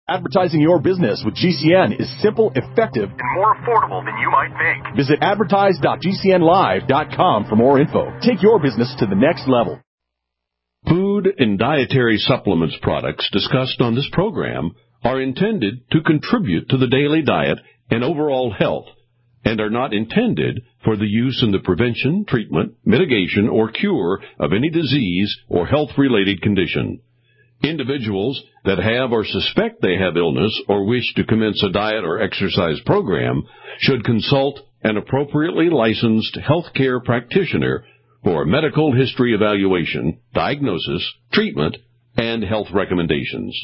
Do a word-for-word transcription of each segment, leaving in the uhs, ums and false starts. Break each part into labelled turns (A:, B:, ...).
A: Advertising your business with G C N is simple, effective, and more affordable than you might think. Visit advertise dot g c n live dot com for more info. Take your business to the next level.
B: Food and dietary supplements products discussed on this program are intended to contribute to the daily diet and overall health and are not intended for the use in the prevention, treatment, mitigation, or cure of any disease or health-related condition. Individuals that have or suspect they have illness or wish to commence a diet or exercise program should consult an appropriately licensed healthcare practitioner for a medical history evaluation, diagnosis, treatment, and health recommendations.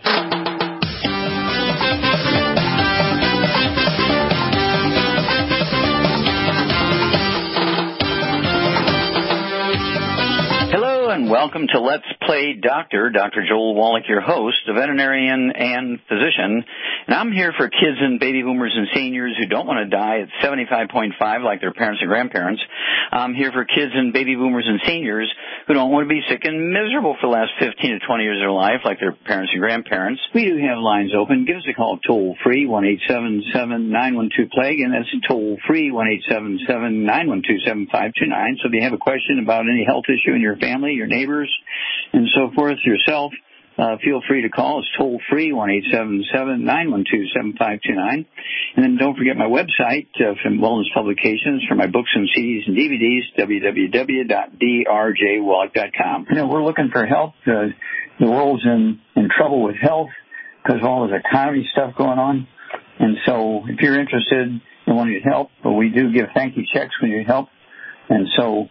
C: And welcome to Let's Play Doctor. Doctor Joel Wallach, your host, a veterinarian and physician. And I'm here for kids and baby boomers and seniors who don't want to die at seventy-five point five like their parents and grandparents. I'm here for kids and baby boomers and seniors who don't want to be sick and miserable for the last fifteen to twenty years of their life like their parents and grandparents. We do have lines open. Give us a call toll-free, one eight seven seven, nine one two, plague, and that's toll-free, one eight seven seven, nine one two, seven five two nine. So if you have a question about any health issue in your family, your neighbors, and so forth, yourself, uh, feel free to call. It's toll-free, one eight seven seven, nine one two, seven five two nine. And then don't forget my website uh, from Wellness Publications for my books and C Ds and D V Ds, w w w dot d r j wallach dot com. You know, we're looking for help. Uh, the world's in, in trouble with health because of all this economy stuff going on. And so if you're interested in wanting to help, well, we do give thank you checks when you need help. And so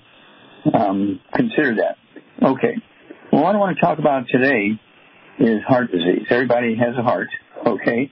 C: um, consider that. Okay. Well, what I want to talk about today is heart disease. Everybody has a heart, okay?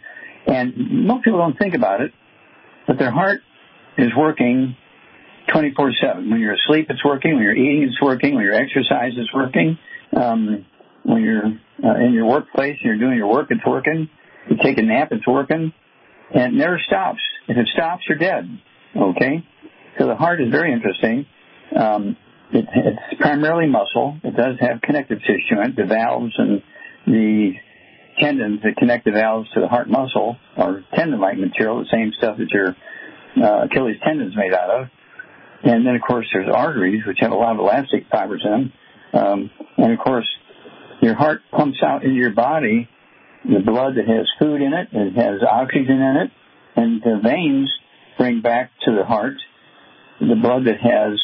C: And most people don't think about it, but their heart is working twenty-four seven. When you're asleep, it's working. When you're eating, it's working. When you're exercise, it's working. Um, when you're uh, in your workplace and you're doing your work, it's working. You take a nap, it's working. And it never stops. If it stops, you're dead, okay? So the heart is very interesting. Um, It, it's primarily muscle. It does have connective tissue in it. The valves and the tendons that connect the valves to the heart muscle are tendon-like material, the same stuff that your uh, Achilles tendon is made out of. And then, of course, there's arteries, which have a lot of elastic fibers in them. Um, and, of course, your heart pumps out into your body the blood that has food in it. It has oxygen in it. And the veins bring back to the heart the blood that has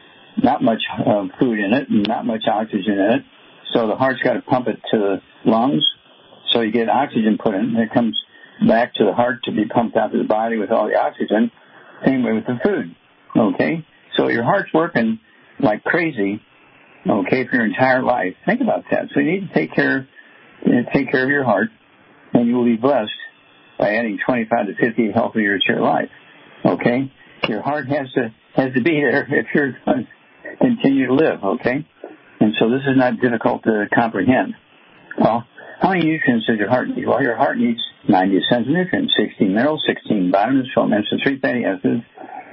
C: not much uh, food in it and not much oxygen in it. So the heart's got to pump it to the lungs. So you get oxygen put in, and it comes back to the heart to be pumped out to the body with all the oxygen. Same way with the food. Okay? So your heart's working like crazy, okay, for your entire life. Think about that. So you need to take care, you know, take care of your heart, and you will be blessed by adding twenty-five to fifty healthy years to your life. Okay? Your heart has to has to be there if you're going to continue to live, okay? And so this is not difficult to comprehend. Well, how many nutrients does your heart need? Well, your heart needs ninety essential nutrients, sixteen minerals, sixteen vitamins, twelve minerals, three fatty acids.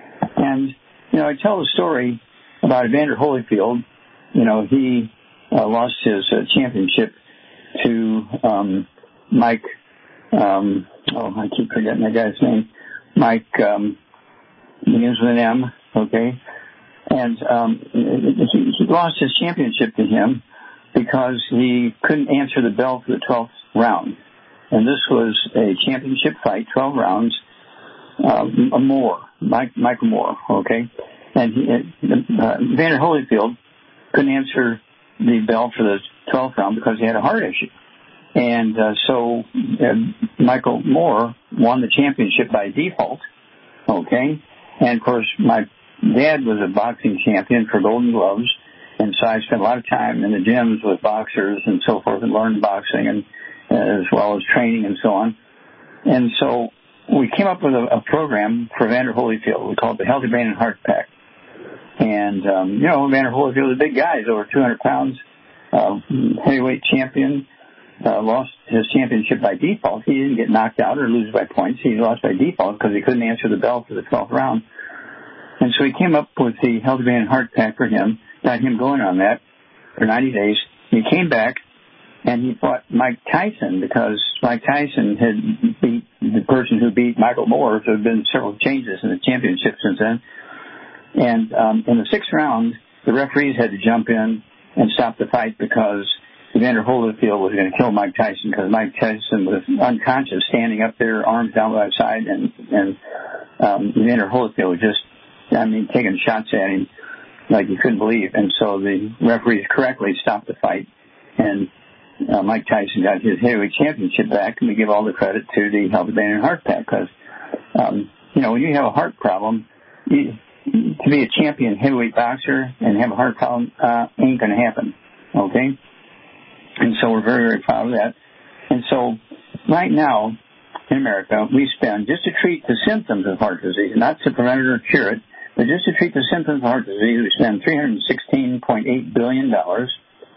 C: And, you know, I tell the story about Evander Holyfield. You know, he uh, lost his uh, championship to um, Mike, um, oh, I keep forgetting that guy's name, Mike, um, begins with an M, okay? And um, he, he lost his championship to him because he couldn't answer the bell for the twelfth round. And this was a championship fight, twelve rounds, um, a Moore, Mike, Michael Moore, okay? And he, uh, Evander Holyfield couldn't answer the bell for the twelfth round because he had a heart issue. And uh, so uh, Michael Moore won the championship by default, okay? And, of course, my dad was a boxing champion for Golden Gloves, and so I spent a lot of time in the gyms with boxers and so forth and learned boxing and uh, as well as training and so on. And so we came up with a, a program for Evander Holyfield. We called it the Healthy Brain and Heart Pack. And, um, you know, Evander Holyfield is a big guy. He's over two hundred pounds, uh, heavyweight champion, uh, lost his championship by default. He didn't get knocked out or lose by points. He lost by default because he couldn't answer the bell for the twelfth round. And so he came up with the Healthy Brain and Heart Pack for him, got him going on that for ninety days. He came back
D: and he fought Mike Tyson because Mike Tyson had beat the person who beat Michael Moore. There have been several changes in the championship since then. And um, in the sixth round, the referees had to jump in and stop the fight because Evander Holyfield was going to kill Mike Tyson because Mike Tyson was unconscious, standing up there, arms down by his side, and, and um, Evander Holyfield was just, I mean, taking shots at him like you couldn't believe. And so the referees correctly stopped the fight, and uh, Mike Tyson got his heavyweight championship back, and we give all the credit to the Healthy Brain and Heart Pack because, um, you know, when you have a heart problem, you, to be a champion heavyweight boxer and have a heart problem uh, ain't going to happen, okay? And so we're very, very proud of that. And so right now in America, we spend, just to treat the symptoms of heart disease, not to prevent it or cure it, but just to treat the symptoms of heart disease, we spend three hundred sixteen point eight billion dollars.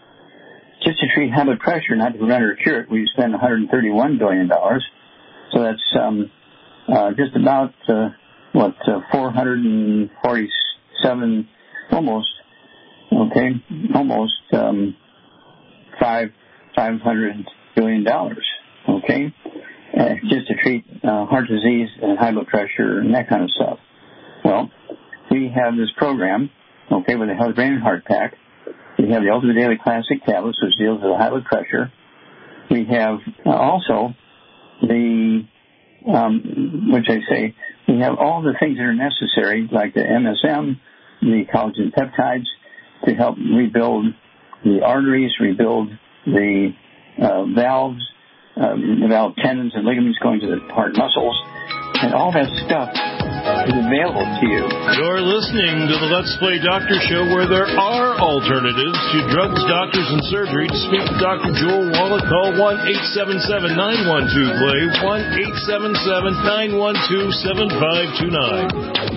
D: Just to treat high blood pressure, not to prevent it or cure it, we spend one hundred thirty-one billion dollars. So that's um, uh, just about, uh, what, uh, four hundred forty-seven, almost, okay, almost um, five five hundred billion dollars, okay, uh, just to treat uh, heart disease and high blood pressure and that kind of stuff. Well, we have this program, okay, with the Healthy Brain and Heart Pack. We have the Ultimate Daily Classic tablets, which deals with high blood pressure. We have uh, also the, um, which I say, we have all the things that are necessary, like the M S M, the collagen peptides, to help rebuild the arteries, rebuild the uh, valves, uh, the valve tendons and ligaments going to the heart muscles, and all that stuff is available to you.
E: You're listening to the Let's Play Doctor Show, where there are alternatives to drugs, doctors, and surgery. To speak to Doctor Joel Wallach, call one eight seven seven, nine one two, play, one eight seven seven, nine one two, seven five two nine.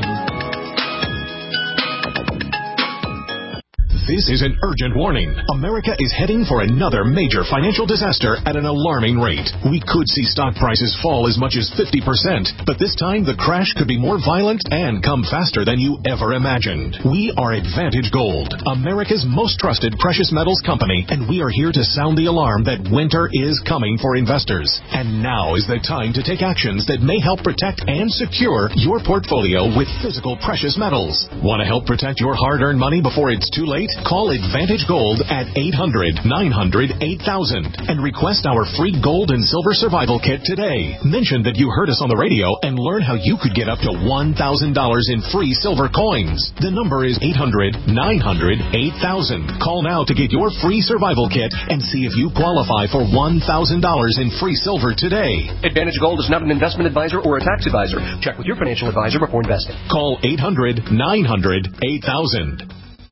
F: This is an urgent warning. America is heading for another major financial disaster at an alarming rate. We could see stock prices fall as much as fifty percent, but this time the crash could be more violent and come faster than you ever imagined. We are Advantage Gold, America's most trusted precious metals company, and we are here to sound the alarm that winter is coming for investors. And now is the time to take actions that may help protect and secure your portfolio with physical precious metals. Want to help protect your hard-earned money before it's too late? Call Advantage Gold at eight hundred, nine hundred, eight thousand and request our free gold and silver survival kit today. Mention that you heard us on the radio and learn how you could get up to one thousand dollars in free silver coins. The number is eight hundred, nine hundred, eight thousand. Call now to get your free survival kit and see if you qualify for one thousand dollars in free silver today.
G: Advantage Gold is not an investment advisor or a tax advisor. Check with your financial advisor before investing.
F: Call eight hundred, nine hundred, eight thousand.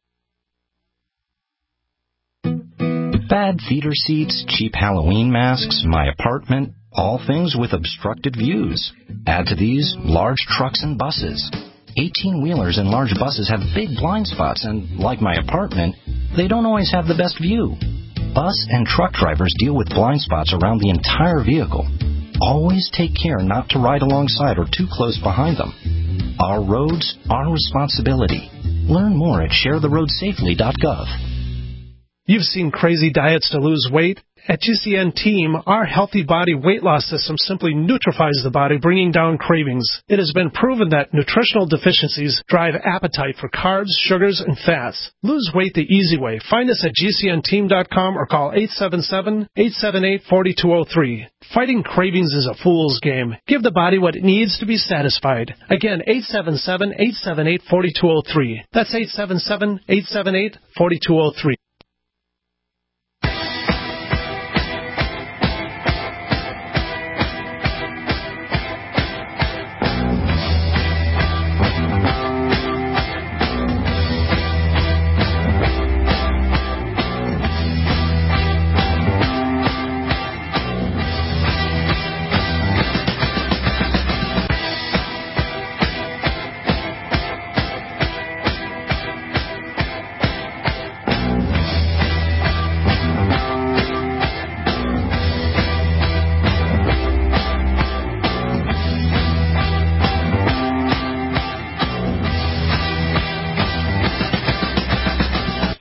H: Bad feeder seats, cheap Halloween masks, my apartment, all things with obstructed views. Add to these large trucks and buses. eighteen-wheelers and large buses have big blind spots, and like my apartment, they don't always have the best view. Bus and truck drivers deal with blind spots around the entire vehicle. Always take care not to ride alongside or too close behind them. Our roads, our responsibility. Learn more at share the road safely dot gov.
I: You've seen crazy diets to lose weight. At G C N Team, our healthy body weight loss system simply neutralizes the body, bringing down cravings. It has been proven that nutritional deficiencies drive appetite for carbs, sugars, and fats. Lose weight the easy way. Find us at G C N team dot com or call eight seven seven, eight seven eight, four two zero three. Fighting cravings is a fool's game. Give the body what it needs to be satisfied. Again, eight seven seven, eight seven eight, four two zero three. That's eight seven seven, eight seven eight, four two zero three.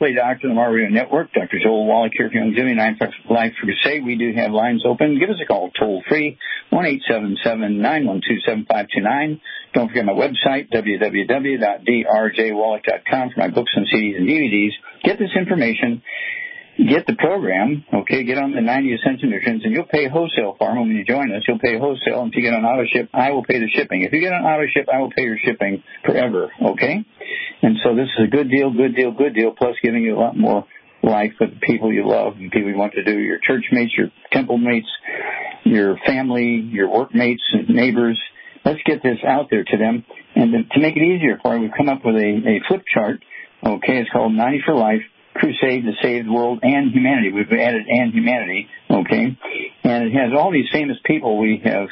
D: Play Doctor, the Mar Radio Network. Doctor Joel Wallach here from Youngevity nine Life Crusade. We do have lines open. Give us a call toll free, one eight seven seven, nine one two, seven five two nine. Don't forget my website, w w w dot d r j wallach dot com, for my books and C Ds and D V Ds. Get this information. Get the program, okay, get on the ninety Essential Nutrients, and you'll pay wholesale for them when you join us. You'll pay wholesale, and if you get on auto ship, I will pay the shipping. If you get on auto ship, I will pay your shipping forever, okay? And so this is a good deal, good deal, good deal, plus giving you a lot more life with the people you love and people you want to do, your church mates, your temple mates, your family, your workmates and neighbors. Let's get this out there to them. And to make it easier for you, we've come up with a, a flip chart, okay? It's called ninety for Life. Crusade to save the world and humanity. We've added and humanity, okay? And it has all these famous people. We have,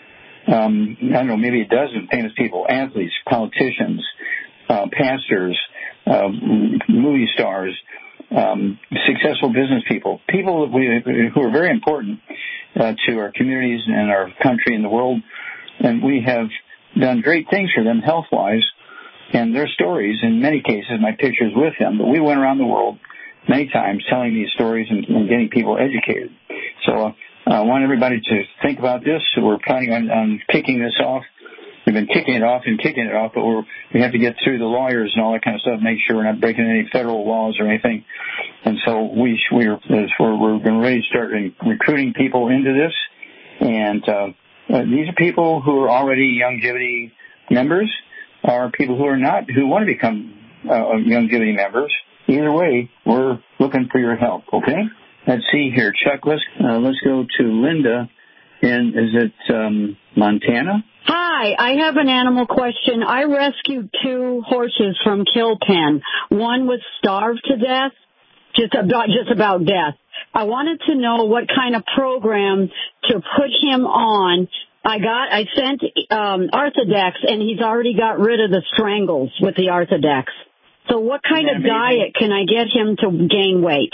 D: um, I don't know, maybe a dozen famous people, athletes, politicians, uh, pastors, um, movie stars, um, successful business people, people that we, who are very important uh, to our communities and our country and the world. And we have done great things for them health-wise. And their stories, in many cases, my pictures with them, but we went around the world many times telling these stories and, and getting people educated. So uh, I want everybody to think about this. So we're planning on, on kicking this off. We've been kicking it off and kicking it off, but we're, we have to get through the lawyers and all that kind of stuff, make sure we're not breaking any federal laws or anything. And so we, we're, we're, we're going to really start recruiting people into this. And uh, uh, these are people who are already Youngevity members, are people who are not, who want to become uh, Youngevity members. Either way, we're looking for your help, okay? Let's see here. Chuck, let's, uh, let's go to Linda in, is it um, Montana?
J: Hi, I have an animal question. I rescued two horses from kill pen. One was starved to death, just about, just about death. I wanted to know what kind of program to put him on. I got, I sent um, Arthodex, and he's already got rid of the strangles with the Arthodex. So what kind yeah, of diet can I get him to gain weight?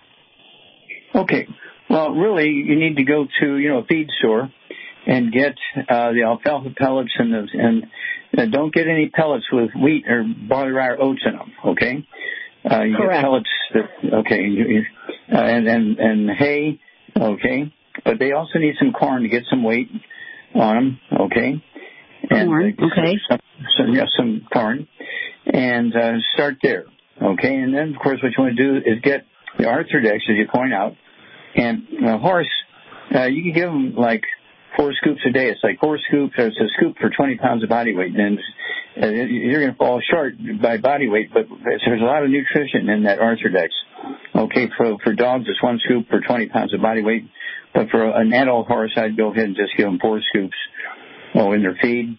D: Okay. Well, really, you need to go to, you know, a feed store and get uh, the alfalfa pellets and the, and uh, don't get any pellets with wheat or barley, rye, or oats in them, okay? Uh, you
J: Correct.
D: get pellets that, okay, you, you, uh, and, and, and hay, okay? But they also need some corn to get some weight on them, okay? And
J: corn,
D: uh,
J: okay.
D: Some, some, yeah, some corn. And uh, start there, okay? And then, of course, what you want to do is get the Arthrodex, as you point out. And a horse, uh, you can give them like four scoops a day. It's like four scoops, or it's a scoop for twenty pounds of body weight. And uh, you're going to fall short by body weight, but there's a lot of nutrition in that Arthrodex. Okay, for, for dogs, it's one scoop for twenty pounds of body weight. But for an adult horse, I'd go ahead and just give them four scoops oh, in their feed.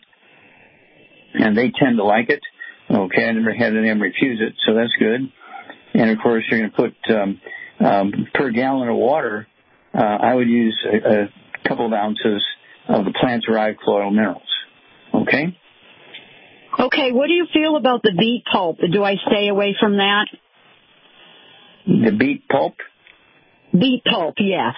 D: And they tend to like it. Okay, I never had them refuse it, so that's good. And, of course, you're going to put um, um, per gallon of water, uh, I would use a, a couple of ounces of the plant-derived colloidal minerals. Okay?
J: Okay, what do you feel about the beet pulp? Do I stay away from that?
D: The beet pulp?
J: Beet pulp, yes.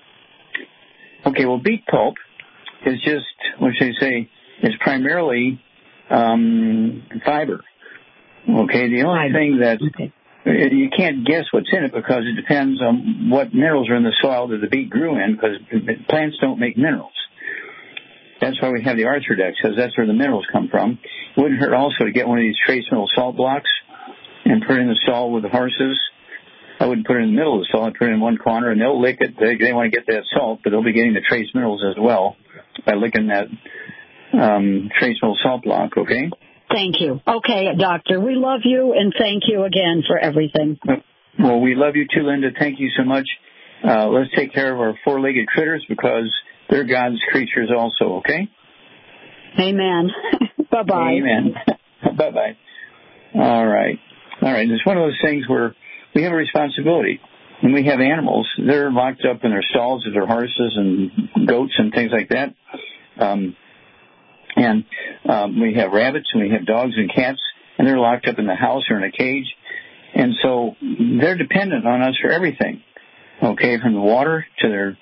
D: Okay, well, beet pulp is just, what should I say, is primarily um, fiber. Okay, the only
J: fiber.
D: thing that
J: okay.
D: you can't guess what's in it because it depends on what minerals are in the soil that the beet grew in, because plants don't make minerals. That's why we have the Arthrodex, because that's where the minerals come from. It wouldn't hurt also to get one of these trace mineral salt blocks and put it in the soil with the horses. I wouldn't put it in the middle of the soil. I'd put it in one corner, and they'll lick it. They, they want to get that salt, but they'll be getting the trace minerals as well by licking that um, trace mineral salt block, okay?
J: Thank you. Okay, Doctor, we love you, and thank you again for everything.
D: Well, we love you too, Linda. Thank you so much. Uh, let's take care of our four-legged critters because they're God's creatures also, okay?
J: Amen. Bye-bye.
D: Amen. Bye-bye. All right. All right. It's one of those things where we have a responsibility. When we have animals, they're locked up in their stalls with their horses and goats and things like that. Um, and um, we have rabbits and we have dogs and cats, and they're locked up in the house or in a cage. And so they're dependent on us for everything. Okay, from the water to their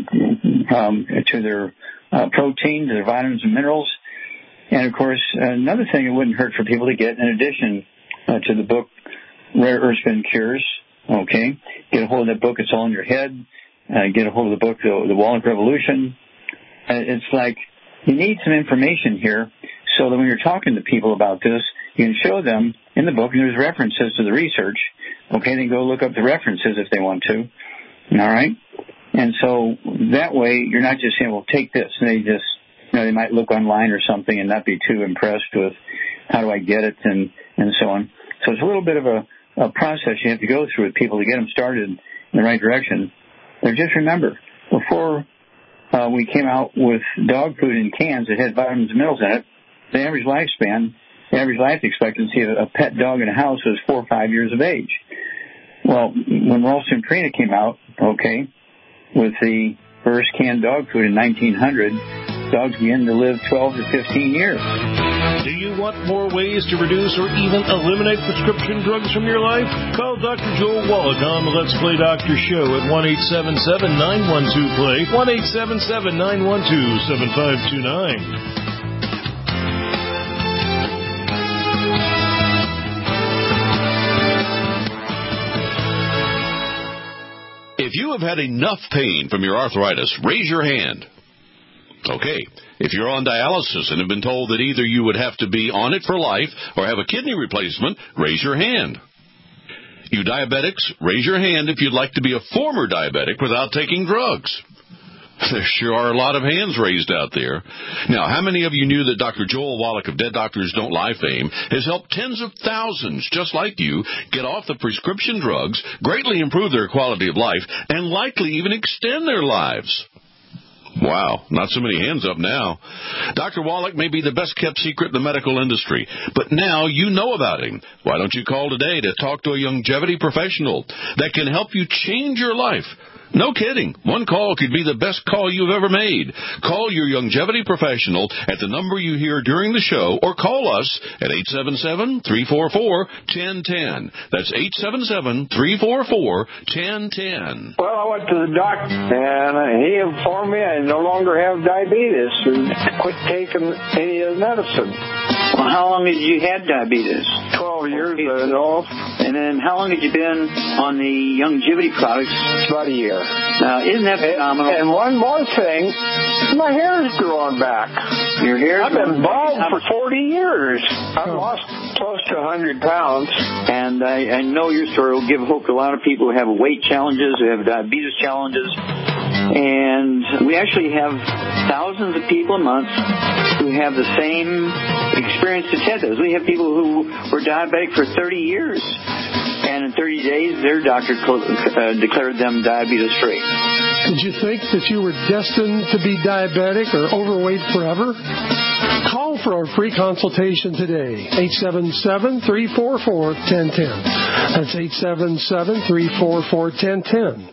D: um, to their uh, protein, to their vitamins and minerals. And, of course, another thing it wouldn't hurt for people to get, in addition uh, to the book Rare Earth Spin Cures. Okay, get a hold of that book. It's all in your head. Uh, get a hold of the book, The, the Wallach Revolution. Uh, it's like you need some information here so that when you're talking to people about this, you can show them in the book, and there's references to the research. Okay, then go look up the references if they want to. All right? And so that way you're not just saying, well, take this. And they just, you know, they might look online or something and not be too impressed with how do I get it and, and so on. So it's a little bit of a, a process you have to go through with people to get them started in the right direction. But just remember, before uh, we came out with dog food in cans that had vitamins and minerals in it, the average lifespan, the average life expectancy of a pet dog in a house was four or five years of age. Well, when Ralston Purina came out, okay, with the first canned dog food in nineteen hundred, dogs began to live twelve to fifteen years.
E: Do you want more ways to reduce or even eliminate prescription drugs from your life? Call Doctor Joel Wallach on the Let's Play Doctor Show at one eight seven seven, nine one two, play, one eight seven seven, nine one two, seven five two nine.
B: If you have had enough pain from your arthritis, raise your hand. Okay. If you're on dialysis and have been told that either you would have to be on it for life or have a kidney replacement, raise your hand. You diabetics, raise your hand if you'd like to be a former diabetic without taking drugs. There sure are a lot of hands raised out there. Now, how many of you knew that Doctor Joel Wallach of Dead Doctors Don't Lie fame has helped tens of thousands just like you get off the prescription drugs, greatly improve their quality of life, and likely even extend their lives? Wow, not so many hands up now. Doctor Wallach may be the best-kept secret in the medical industry, but now you know about him. Why don't you call today to talk to a longevity professional that can help you change your life? No kidding. One call could be the best call you've ever made. Call your longevity professional at the number you hear during the show, or call us at eight seven seven, three four four, one zero one zero. That's eight seven seven, three four four, one zero one zero.
K: Well, I went to the doctor, and he informed me I no longer have diabetes and quit taking any of the medicine.
D: Well, how long had you had diabetes?
K: Twelve years, I know.
D: And then how long had you been on the longevity products?
K: About a year.
D: Now, isn't that phenomenal?
K: And, and one more thing, my hair's growing back.
D: Your hair's
K: I've been bald for forty years. I've
D: oh.
K: lost close to one hundred pounds.
D: And I, I know your story will give hope to a lot of people who have weight challenges, who have diabetes challenges. And we actually have thousands of people a month who have the same experience that Ted does. We have people who were diabetic for thirty years, and in thirty days, their doctor uh, declared them diabetes-free.
L: Did you think that you were destined to be diabetic or overweight forever? Call for our free consultation today, eight seven seven, three four four, one zero one zero. That's eight seven seven, three four four, one zero one zero.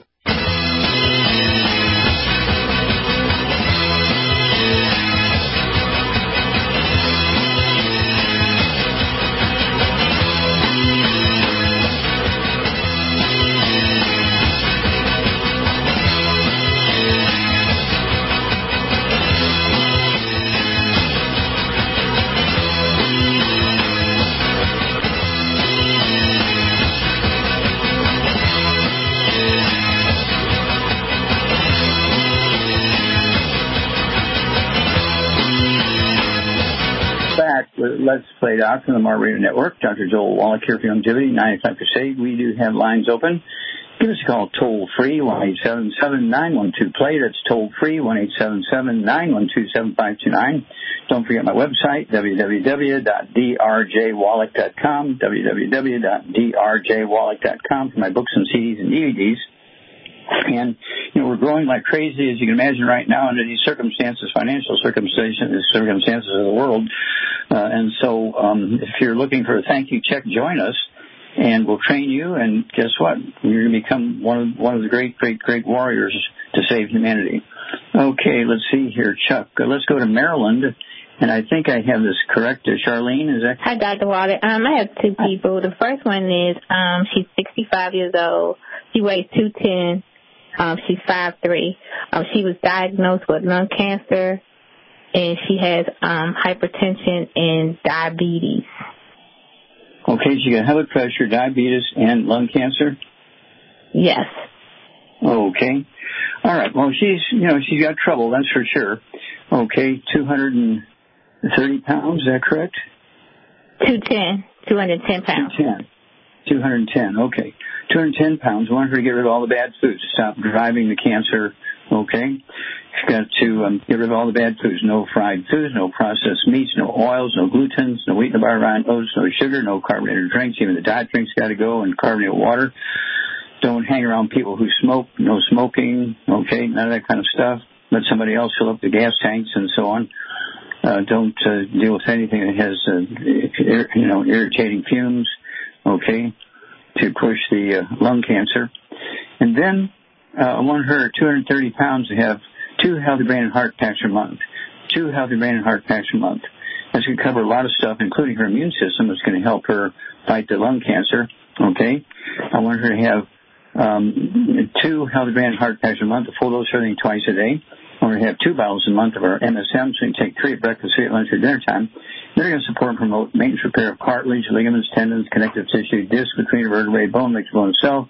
D: Let's Play Doc from the Mar Radio Network. Doctor Joel Wallach here for Longevity, ninety-five Crusade. We do have lines open. Give us a call toll-free, one eight seven seven, nine one two, play. That's toll-free, one eight seven seven, nine one two, seven five two nine. Don't forget my website, w w w dot d r j wallach dot com, w w w dot d r j wallach dot com for my books and C Ds and D V Ds. And, you know, we're growing like crazy, as you can imagine right now, under these circumstances, financial circumstances, circumstances of the world. Uh, and so um, if you're looking for a thank you check, join us, and we'll train you. And guess what? You're going to become one of one of the great, great, great warriors to save humanity. Okay, let's see here, Chuck. Uh, let's go to Maryland. And I think I have this correct. Uh, Charlene, is that?
M: Hi, Doctor Wallach. Um, I have two people. The first one is um, she's sixty-five years old. She weighs two ten. Um, she's five three. Um, she was diagnosed with lung cancer, and she has um, hypertension and diabetes.
D: Okay, she got high blood pressure, diabetes, and lung cancer?
M: Yes.
D: Okay. All right. Well, she's, you know, she's got trouble, that's for sure. Okay, two hundred thirty pounds, is that correct?
M: two ten. two hundred ten pounds.
D: two ten. two hundred ten, okay. two hundred ten pounds. I want her to get rid of all the bad foods, stop driving the cancer, okay? She's got to um, get rid of all the bad foods. No fried foods, no processed meats, no oils, no glutens, no wheat, no bar, rye, oats, no sugar, no carbonated drinks. Even the diet drinks got to go, and carbonated water. Don't hang around people who smoke. No smoking, okay? None of that kind of stuff. Let somebody else fill up the gas tanks and so on. Uh, don't uh, deal with anything that has, uh, you know, irritating fumes, okay, to push the uh, lung cancer. And then uh, I want her, two hundred thirty pounds, to have two healthy brain and heart packs a month. Two healthy brain and heart packs a month. That's going to cover a lot of stuff, including her immune system. It's going to help her fight the lung cancer, okay? I want her to have um, two healthy brain and heart packs a month, a full dose of everything twice a day. I want her to have two bottles a month of our M S M, so you can take three at breakfast, three at lunch, or dinner time. They're going to support and promote maintenance, repair of cartilage, ligaments, tendons, connective tissue, disc between vertebrae, bone, mixed bone cell.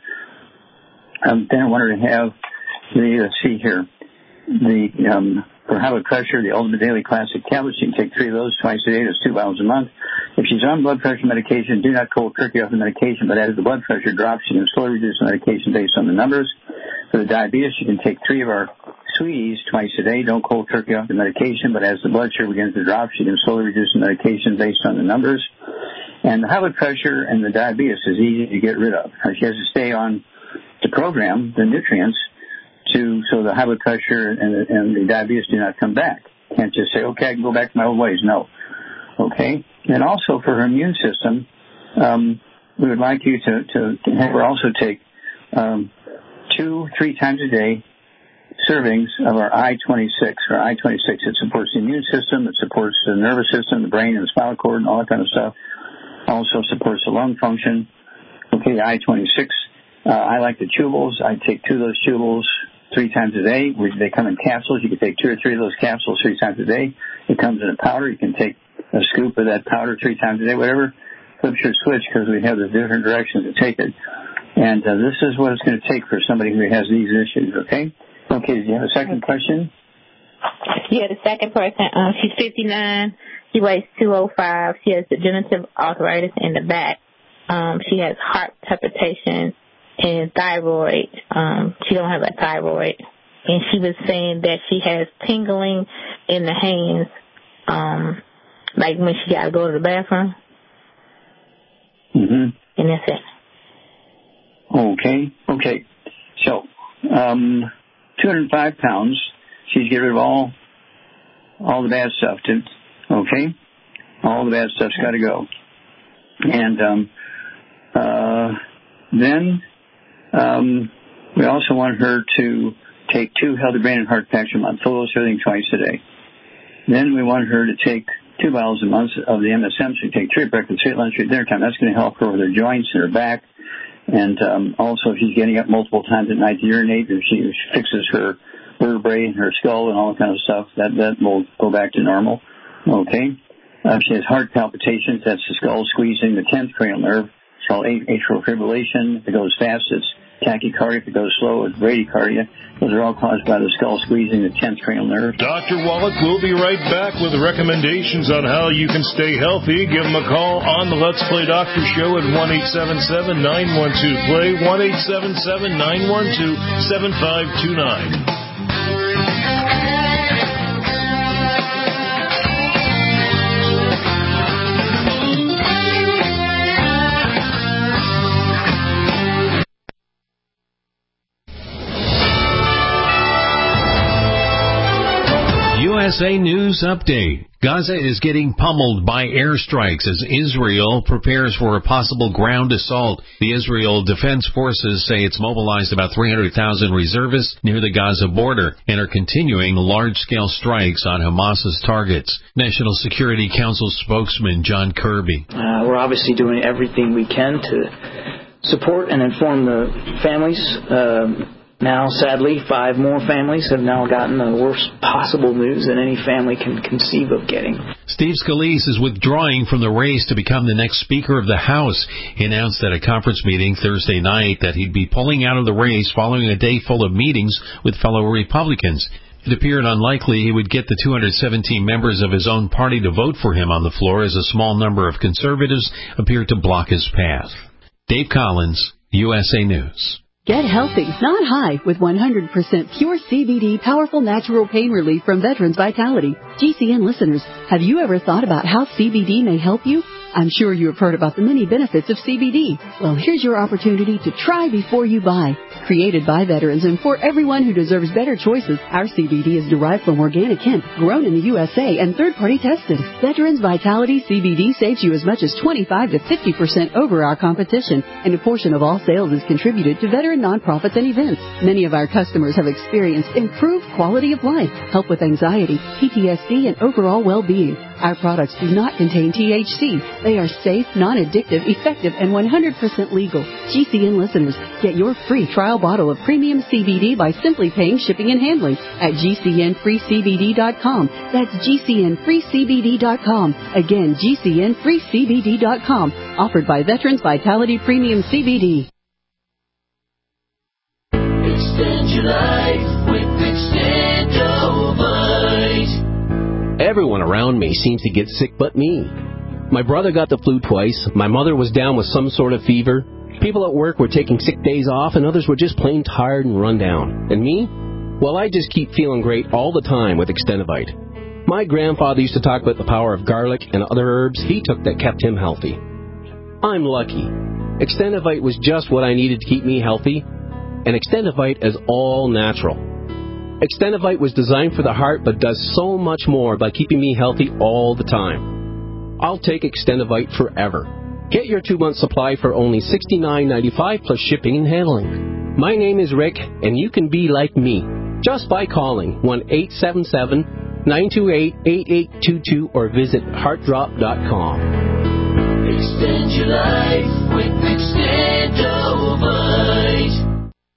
D: Um, then I want her to have the, let's see here, the, um, for high blood pressure, the Ultimate Daily Classic tablets. You can take three of those twice a day. That's two bottles a month. If she's on blood pressure medication, do not cold turkey off the medication, but as the blood pressure drops, you can slowly reduce the medication based on the numbers. For the diabetes, you can take three of our sweeties twice a day. Don't cold turkey off the medication, but as the blood sugar begins to drop, you can slowly reduce the medication based on the numbers. And the high blood pressure and the diabetes is easy to get rid of. She has to stay on the program, the nutrients, to so the high blood pressure and the, and the diabetes do not come back. Can't just say, okay, I can go back to my old ways. No. Okay? And also for her immune system, um, we would like you to, to have her also take um, two, three times a day servings of our I twenty-six. Our I twenty-six, it supports the immune system, it supports the nervous system, the brain and the spinal cord and all that kind of stuff. Also supports the lung function. Okay, I twenty-six. Uh, I like the chewables. I take two of those chewables three times a day. We, they come in capsules. You can take two or three of those capsules three times a day. It comes in a powder. You can take a scoop of that powder three times a day, whatever. Flips your switch because we have the different directions to take it. And uh, this is what it's going to take for somebody who has these issues, okay? Okay, do you have a second question?
M: Yeah, the second person, um, she's fifty-nine. She weighs two oh five. She has degenerative arthritis in the back. Um, she has heart palpitation and thyroid. Um, she don't have a thyroid. And she was saying that she has tingling in the hands, um, like when she got to go to the bathroom.
D: Mm-hmm.
M: And that's it.
D: Okay, okay. So, um, two hundred five pounds. She's getting rid of all, all the bad stuff. To, okay? All the bad stuff's got to go. And um, uh, then um, we also want her to take two healthy brain and heart packs a month, full dose everything twice a day. Then we want her to take two bottles a month of the M S M. So you take three at breakfast, three at lunch, three at dinner time. That's going to help her with her joints and her back. And um, also, if she's getting up multiple times at night to urinate, if she fixes her vertebrae and her skull and all that kind of stuff, that, that will go back to normal. Okay. Uh, she has heart palpitations. That's the skull squeezing the tenth cranial nerve. It's called atrial fibrillation. If it goes fast, it's tachycardia. If it goes slow, it's bradycardia. Those are all caused by the skull squeezing the tenth cranial nerve.
E: Doctor Wallach will be right back with recommendations on how you can stay healthy. Give him a call on the Let's Play Doctor Show at one eight seven seven, nine one two, play, one eight seven seven, nine one two, seven five two nine.
N: U S A News Update. Gaza is getting pummeled by airstrikes as Israel prepares for a possible ground assault. The Israel Defense Forces say it's mobilized about three hundred thousand reservists near the Gaza border and are continuing large-scale strikes on Hamas's targets. National Security Council spokesman John Kirby.
O: Uh, we're obviously doing everything we can to support and inform the families, uh, Now, sadly, five more families have now gotten the worst possible news that any family can conceive of getting.
N: Steve Scalise is withdrawing from the race to become the next Speaker of the House. He announced at a conference meeting Thursday night that he'd be pulling out of the race following a day full of meetings with fellow Republicans. It appeared unlikely he would get the two hundred seventeen members of his own party to vote for him on the floor, as a small number of conservatives appeared to block his path. Dave Collins, U S A News.
P: Get healthy, not high, with one hundred percent pure C B D powerful natural pain relief from Veterans Vitality. G C N listeners, have you ever thought about how C B D may help you? I'm sure you have heard about the many benefits of C B D. Well, here's your opportunity to try before you buy. Created by veterans and for everyone who deserves better choices, our C B D is derived from organic hemp, grown in the U S A and third-party tested. Veterans Vitality C B D saves you as much as twenty-five to fifty percent over our competition, and a portion of all sales is contributed to veteran nonprofits and events. Many of our customers have experienced improved quality of life, help with anxiety, P T S D, and overall well-being. Our products do not contain T H C. They are safe, non-addictive, effective, and one hundred percent legal. G C N listeners, get your free trial bottle of premium C B D by simply paying shipping and handling at G C N free C B D dot com. That's G C N free C B D dot com. Again, G C N free C B D dot com. Offered by Veterans Vitality Premium C B D.
Q: Extend your life with Extendovite.
R: Everyone around me seems to get sick but me. My brother got the flu twice, my mother was down with some sort of fever, people at work were taking sick days off, and others were just plain tired and run down. And me? Well, I just keep feeling great all the time with Extendovite. My grandfather used to talk about the power of garlic and other herbs he took that kept him healthy. I'm lucky. Extendovite was just what I needed to keep me healthy, and Extendovite is all natural. Extendovite was designed for the heart but does so much more by keeping me healthy all the time. I'll take Extendovite forever. Get your two-month supply for only sixty-nine ninety-five plus shipping and handling. My name is Rick, and you can be like me just by calling one eight seven seven, nine two eight, eight eight two two or visit heart drop dot com.
Q: Extend your life with Extendovite.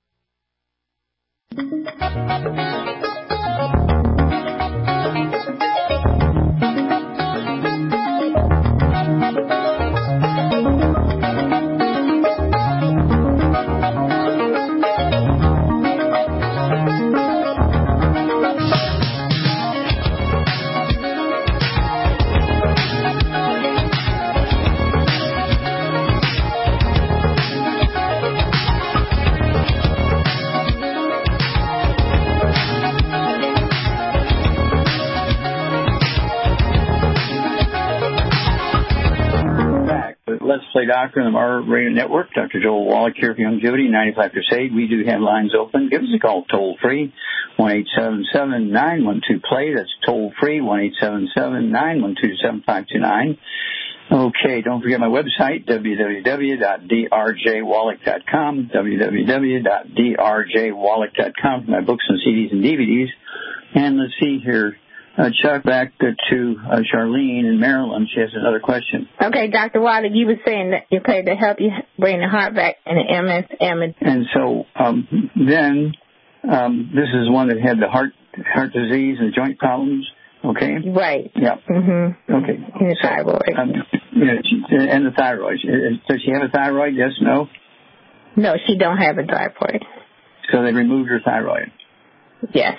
D: Let's Play Doctor on the Mar Radio Network. Doctor Joel Wallach here for Longevity, ninety-five Crusade. We do have lines open. Give us a call toll-free, one eight seven seven, nine one two, play. That's toll-free, one eight seven seven, nine one two, seven five two nine. Okay, don't forget my website, w w w dot d r j wallach dot com, w w w dot d r j wallach dot com for my books and C Ds and D V Ds. And let's see here. Uh, Chuck, back to uh, Charlene in Maryland. She has another question.
M: Okay, Doctor Wallach, you were saying that you played to help you bring the heart back and the M S M.
D: And so um, then um, this is one that had the heart heart disease and joint problems. Okay.
M: Right.
D: Yeah.
M: Mm-hmm.
D: Okay.
M: And the thyroid.
D: Um, yeah, and the thyroid. Does she have a thyroid? Yes. No.
M: No, she don't have a thyroid.
D: So they removed her thyroid.
M: Yes.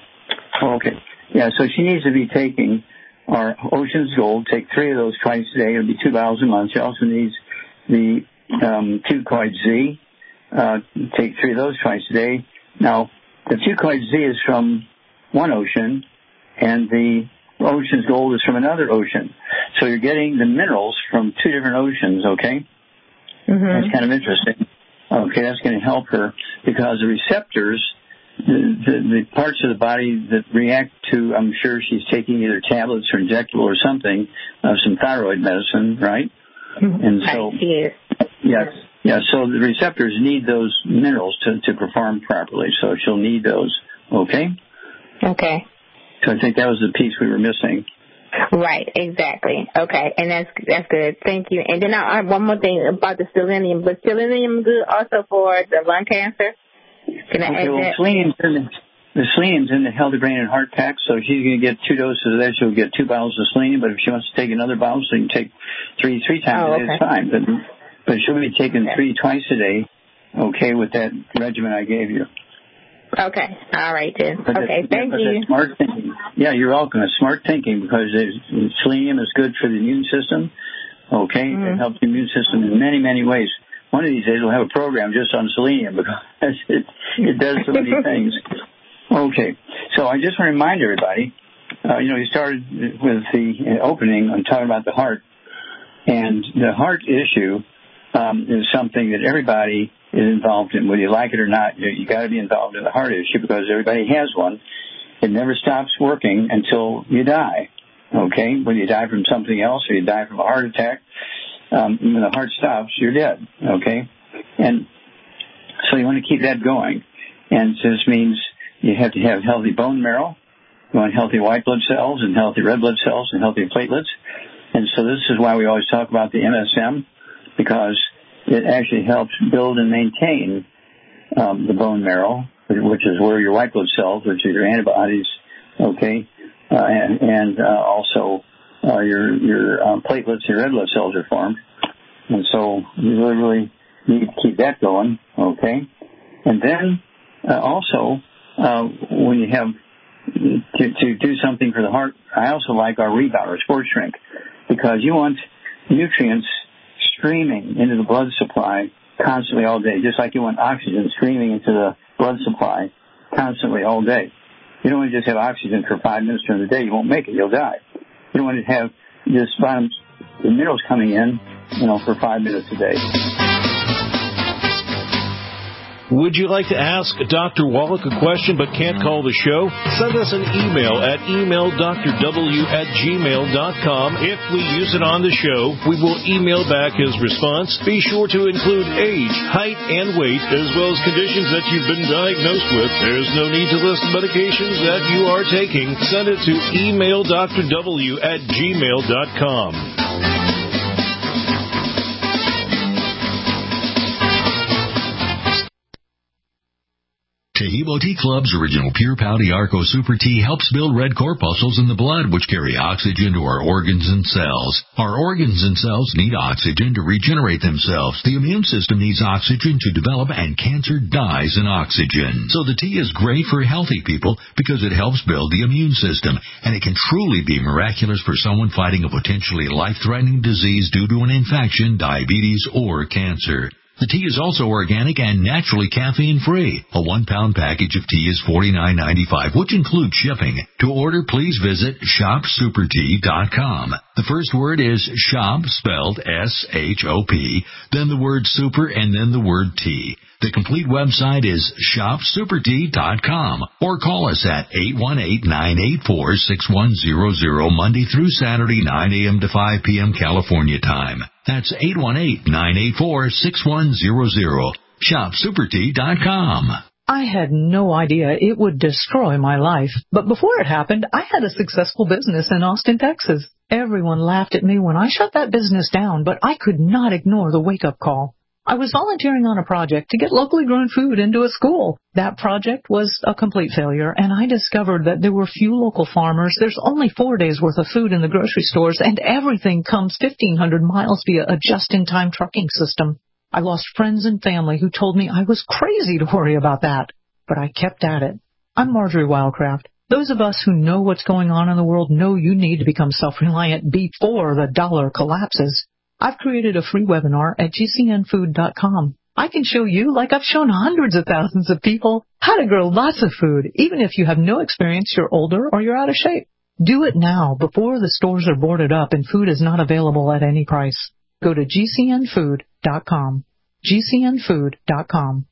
D: Oh, okay. Yeah, so she needs to be taking our Ocean's Gold. Take three of those twice a day. It'll be two bottles a month. She also needs the um, Fucoid Z. Uh, take three of those twice a day. Now, the Fucoid Z is from one ocean, and the Ocean's Gold is from another ocean. So you're getting the minerals from two different oceans, okay?
M: Mm-hmm.
D: That's kind of interesting. Okay, that's going to help her because the receptors... The, the, the parts of the body that react to, I'm sure she's taking either tablets or injectable or something of some thyroid medicine, right?
M: Mm-hmm.
D: And so,
M: yes,
D: yes, yeah. So the receptors need those minerals to, to perform properly. So she'll need those. Okay.
M: Okay.
D: So I think that was the piece we were missing.
M: Right, exactly. Okay, and that's that's good. Thank you. And then I have one more thing about the selenium. But selenium good also for the lung cancer? Can I
D: okay,
M: add
D: well,
M: that?
D: selenium's in the, the selenium's in the Healthy Brain and Heart pack, so she's going to get two doses of that. She'll get two bottles of selenium, but if she wants to take another bottle, so you can take three three times
M: Oh,
D: a day,
M: okay.
D: it's fine. But, but she'll be taking three twice a day, okay, with that regimen I gave you.
M: Okay. All right, then.
D: But
M: okay,
D: that,
M: thank
D: but
M: you.
D: that's smart thinking. Yeah, you're welcome. It's smart thinking because it's, selenium is good for the immune system. Okay,
M: Mm-hmm.
D: it helps the immune system in many, many ways. One of these days we'll have a program just on selenium because it, it does so many things. Okay, so I just want to remind everybody, uh, you know, you started with the opening on talking about the heart, and the heart issue um, is something that everybody is involved in, whether you like it or not. You, you got to be involved in the heart issue because everybody has one. It never stops working until you die. Okay, whether you die from something else or you die from a heart attack, um, when the heart stops, you're dead. Okay, and so you want to keep that going, and so this means you have to have healthy bone marrow, you want healthy white blood cells and healthy red blood cells and healthy platelets, and so this is why we always talk about the M S M, because it actually helps build and maintain um, the bone marrow, which is where your white blood cells, which are your antibodies, okay, uh, and, and uh, also uh, your your um, platelets and red blood cells are formed. And so you really, really need to keep that going, okay? And then uh, also, uh, when you have to, to do something for the heart, I also like our Rebound, our sports drink, because you want nutrients streaming into the blood supply constantly all day, just like you want oxygen streaming into the blood supply constantly all day. You don't want to just have oxygen for five minutes during the day. You won't make it. You'll die. You don't want to have just bottom, the minerals coming in, you know, for five minutes a day.
E: Would you like to ask Doctor Wallach a question but can't call the show? Send us an email at email dr w at gmail dot com. If we use it on the show, we will email back his response. Be sure to include age, height, and weight, as well as conditions that you've been diagnosed with. There's no need to list medications that you are taking. Send it to email dr w at gmail dot com.
S: Tahibo Tea Club's original Pure Pouty Arco Super Tea helps build red corpuscles in the blood, which carry oxygen to our organs and cells. Our organs and cells need oxygen to regenerate themselves. The immune system needs oxygen to develop, and cancer dies in oxygen. So the tea is great for healthy people because it helps build the immune system, and it can truly be miraculous for someone fighting a potentially life-threatening disease due to an infection, diabetes, or cancer. The tea is also organic and naturally caffeine-free. A one-pound package of tea is forty-nine ninety-five, which includes shipping. To order, please visit shop super tea dot com. The first word is shop, spelled S H O P, then the word super, and then the word tea. The complete website is shop super tea dot com, or call us at eight one eight, nine eight four, six one zero zero Monday through Saturday, nine a.m. to five p.m. California time. That's eight one eight, nine eight four, six one zero zero. shop super tea dot com.
T: I had no idea it would destroy my life, but before it happened, I had a successful business in Austin, Texas. Everyone laughed at me when I shut that business down, but I could not ignore the wake-up call. I was volunteering on a project to get locally grown food into a school. That project was a complete failure, and I discovered that there were few local farmers. There's only four days' worth of food in the grocery stores, and everything comes fifteen hundred miles via a just-in-time trucking system. I lost friends and family who told me I was crazy to worry about that, but I kept at it. I'm Marjorie Wildcraft. Those of us who know what's going on in the world know you need to become self-reliant before the dollar collapses. I've created a free webinar at G C N food dot com. I can show you, like I've shown hundreds of thousands of people, how to grow lots of food, even if you have no experience, you're older, or you're out of shape. Do it now, before the stores are boarded up and food is not available at any price. Go to G C N food dot com. G C N food dot com.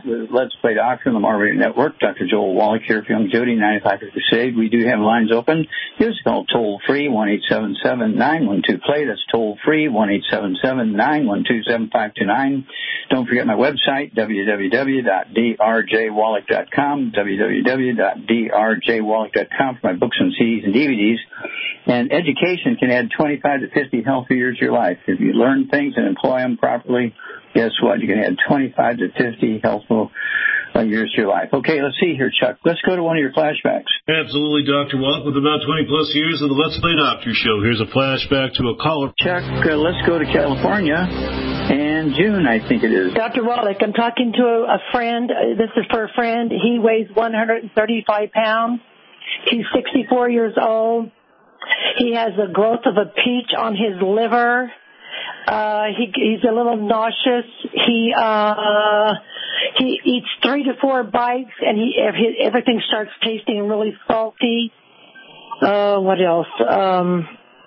D: with Let's Play Doctor on the Marvel Network. Doctor Joel Wallach here for Young Jody, ninety-five for Crusade. We do have lines open. Give us a call toll-free, one eight seven seven, nine one two, play. That's toll-free, one eight seven seven, nine one two, seven five two nine. Don't forget my website, w w w dot d r j wallach dot com, w w w dot d r j wallach dot com for my books and C Ds and D V Ds. And education can add twenty-five to fifty healthy years to your life. If you learn things and employ them properly, guess what? You can add twenty-five to fifty healthful uh, years to your life. Okay, let's see here, Chuck. Let's go to one of your flashbacks.
E: Absolutely, Doctor Wallach. With about twenty-plus years of the Let's Play Doctor show, here's a flashback to a caller.
D: Chuck, uh, let's go to California. And June, I think it is.
U: Doctor Wallach, I'm talking to a, a friend. Uh, this is for a friend. He weighs one hundred thirty-five pounds. He's sixty-four years old. He has the growth of a peach on his liver. Uh, he, he's a little nauseous. He, uh, he eats three to four bites and he, everything starts tasting really salty. Uh, what else? Um,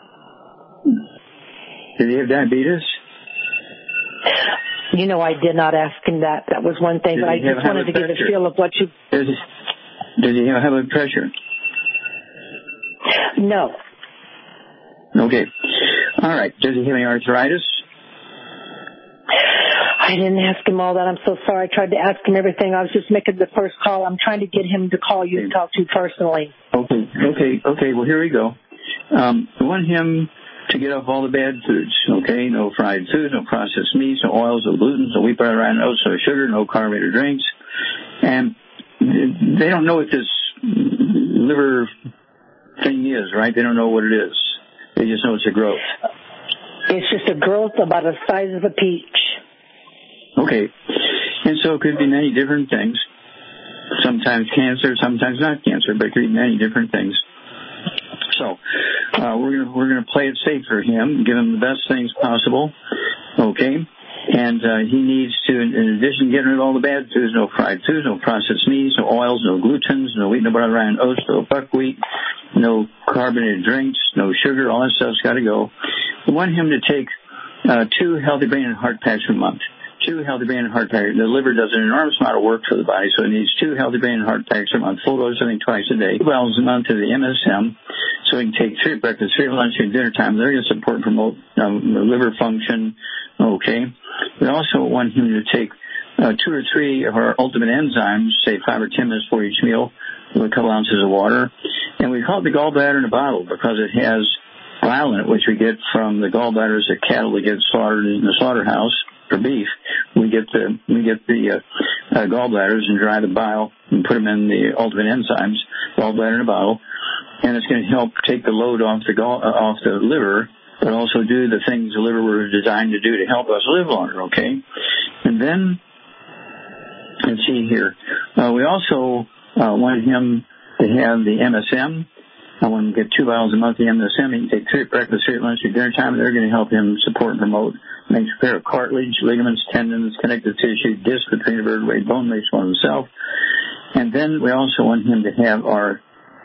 D: Did he have diabetes?
U: You know, I did not ask him that. That was one thing,
D: did
U: but I just wanted to get a feel of what you...
D: Did he, did he have high blood pressure?
U: No.
D: Okay. All right. Does he have any arthritis?
U: I didn't ask him all that. I'm so sorry. I tried to ask him everything. I was just making the first call. I'm trying to get him to call you and talk to you personally.
D: Okay. Okay. Okay. Well, here we go. Um, I want him to get off all the bad foods, okay? No fried foods, no processed meats, no oils, no gluten, no wheat, butter, rye, oats, no sugar, no carbonated drinks. And they don't know what this liver thing is, right? They don't know what it is. They just know it's a growth.
U: It's just a growth about the size of a peach.
D: Okay. And so it could be many different things. Sometimes cancer, sometimes not cancer, but it could be many different things. So uh, we're gonna we're gonna play it safe for him, give him the best things possible, okay? And uh, he needs to, in addition, get rid of all the bad foods: no fried foods, no processed meats, no oils, no glutens, no wheat, no butter, rye, oats, no buckwheat, no carbonated drinks, no sugar. All that stuff's got to go. We want him to take uh, two healthy brain and heart packs a month. Two healthy brain and heart packs. The liver does an enormous amount of work for the body, so it needs two healthy brain and heart packs a month. Full dose, I think, twice a day. Two bottles a month of the M S M, so he can take three at breakfast, three at lunch, and dinner time. They're going to support and promote um, the liver function. Okay. We also want him to take uh, two or three of our ultimate enzymes, say five or ten minutes before each meal, with a couple ounces of water. And we call it the gallbladder in a bottle because it has bile in it, which we get from the gallbladders of cattle that get slaughtered in the slaughterhouse for beef. We get the we get the uh, uh, gallbladders and dry the bile and put them in the ultimate enzymes, gallbladder in a bottle, and it's going to help take the load off the gall, uh, off the liver, but also do the things the liver was designed to do to help us live longer. Okay, and then let's see here. Uh, we also uh, want him to have the M S M. I want him to get two bottles a month of the M S M. He can take three at breakfast, three at lunch, at dinner time. They're going to help him support and promote, make repair of cartilage, ligaments, tendons, connective tissue, disc between the vertebrae, bone makes one himself. And then we also want him to have our,